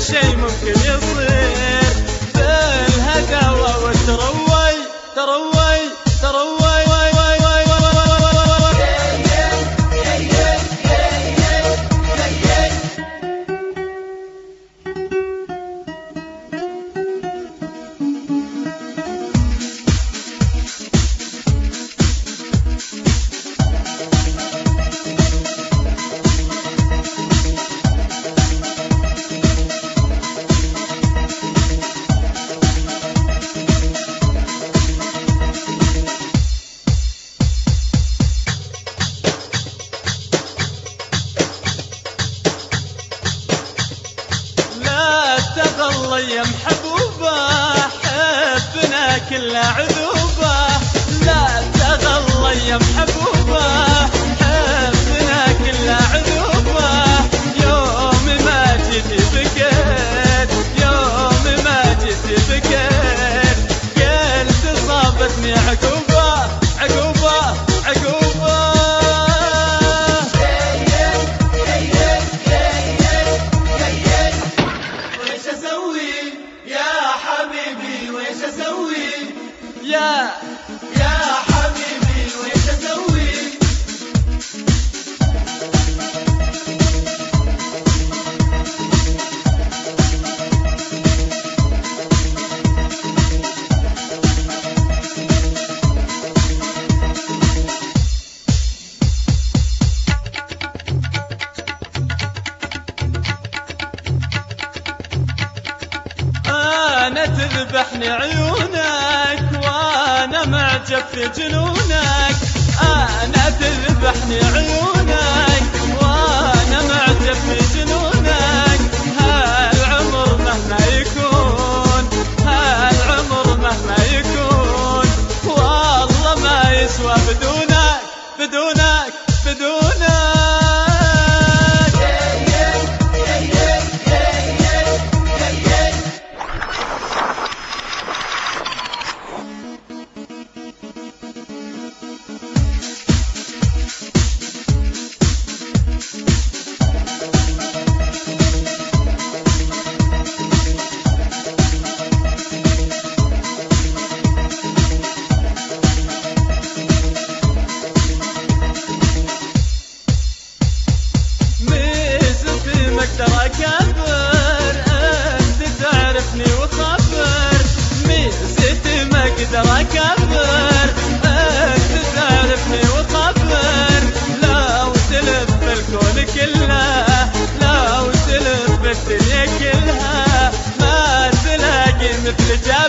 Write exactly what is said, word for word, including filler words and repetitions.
شي ممكن يصير بالهداوة والتروي تروي تروي يا محبوبة حبنا كله عذوبة، لا تغلى يا محبوبة حبنا كله عذوبة. يوم ما جيتي بكيت يوم ما جيتي بكيت قلت صابتني عقوبة عقوبة عقوبة. يا يا حبيبي ويش اسوي؟ انا تذبحني عيونك وانا معجب في جنونك، انا تذبحني عيونك وانا معجب في جنونك. هالعمر مهما يكون هالعمر مهما يكون والله ما يسوى بدونك بدونك بدونك. اقدر اكبر انت تعرفني وخبر، ميزتي ما اقدر اكبر انت تعرفني وخبر. لو تلف الكون كله لو تلف الدنيا كلها ما تلاقي مثل جابر.